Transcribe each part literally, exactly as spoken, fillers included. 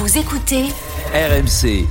Vous écoutez R M C.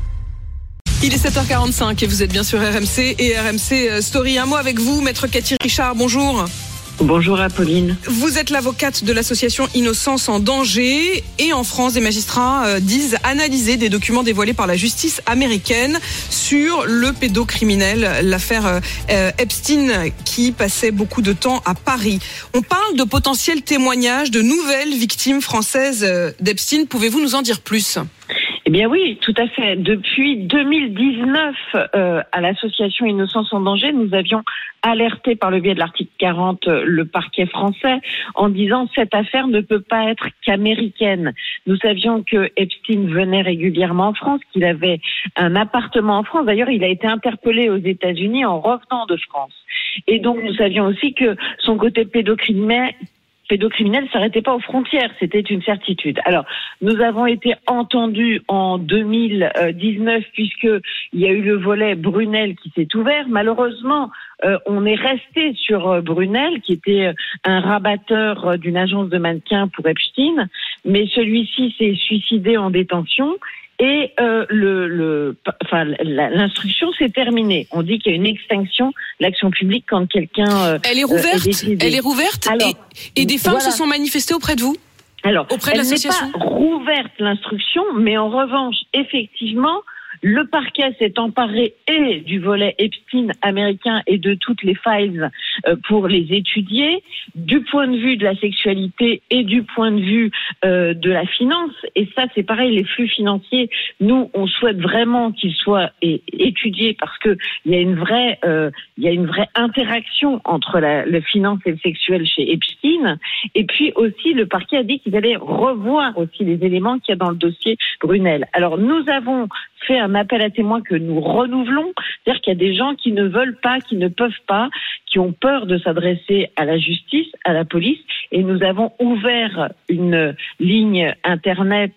Il est sept heures quarante-cinq et vous êtes bien sur R M C et R M C Story. Un mot avec vous, maître Cathy Richard, bonjour. Bonjour Apolline. Vous êtes l'avocate de l'association Innocence en danger et en France, des magistrats disent analyser des documents dévoilés par la justice américaine sur le pédocriminel, l'affaire Epstein qui passait beaucoup de temps à Paris. On parle de potentiels témoignages de nouvelles victimes françaises d'Epstein. Pouvez-vous nous en dire plus ? Eh bien oui, tout à fait. Depuis deux mille dix-neuf, euh, à l'association Innocence en danger, nous avions alerté par le biais de l'article quarante le parquet français en disant cette affaire ne peut pas être qu'américaine. Nous savions que Epstein venait régulièrement en France, qu'il avait un appartement en France. D'ailleurs, il a été interpellé aux États-Unis en revenant de France. Et donc, nous savions aussi que son côté pédocriminel pédocriminel s'arrêtait pas aux frontières, c'était une certitude. Alors, nous avons été entendus en deux mille dix-neuf puisque il y a eu le volet Brunel qui s'est ouvert. Malheureusement, euh, on est resté sur Brunel, qui était un rabatteur d'une agence de mannequins pour Epstein, mais celui-ci s'est suicidé en détention. Et euh, le, le, enfin, l'instruction s'est terminée. On dit qu'il y a une extinction de l'action publique quand quelqu'un. Euh, elle est rouverte. Est elle est rouverte. Alors, et, et des femmes voilà. se sont manifestées auprès de vous. Alors, auprès de elle l'association. n'est pas rouverte l'instruction, mais en revanche, effectivement, le parquet s'est emparé et du volet Epstein américain et de toutes les files euh, pour les étudier, du point de vue de la sexualité et du point de vue euh, de la finance. Et ça, c'est pareil, les flux financiers, nous, on souhaite vraiment qu'ils soient é- étudiés parce que il y a une vraie, euh, il y a une vraie interaction entre la, la finance et le sexuel chez Epstein. Et puis aussi, le parquet a dit qu'ils allaient revoir aussi les éléments qu'il y a dans le dossier Brunel. Alors, nous avons fait un appel à témoins que nous renouvelons, c'est-à-dire qu'il y a des gens qui ne veulent pas, qui ne peuvent pas, qui ont peur de s'adresser à la justice, à la police, et nous avons ouvert une ligne internet,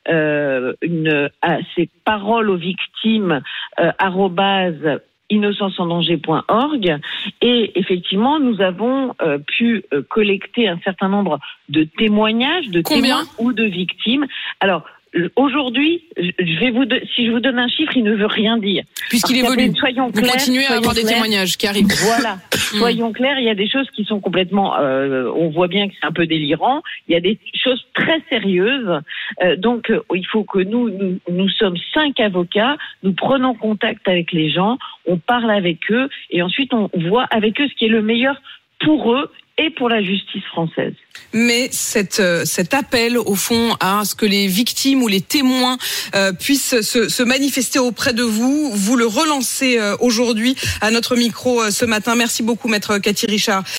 euh, une, à ces paroles aux victimes, euh, arrobase innocence en danger point org, et effectivement nous avons euh, pu euh, collecter un certain nombre de témoignages de Combien témoins ou de victimes. Alors aujourd'hui, je vais vous de, si je vous donne un chiffre, il ne veut rien dire. Puisqu'il évolue. Soyons vous clairs, continuez à avoir des clairs. témoignages qui arrivent. Voilà. Soyons clairs, il y a des choses qui sont complètement, euh, on voit bien que c'est un peu délirant. Il y a des choses très sérieuses. Euh, donc, euh, il faut que nous, nous, nous sommes cinq avocats, nous prenons contact avec les gens, on parle avec eux, et ensuite on voit avec eux ce qui est le meilleur pour eux et pour la justice française. Mais cette, euh, cet appel, au fond, à ce que les victimes ou les témoins euh, puissent se, se manifester auprès de vous, vous le relancez euh, aujourd'hui à notre micro euh, ce matin. Merci beaucoup, maître Cathy Richard.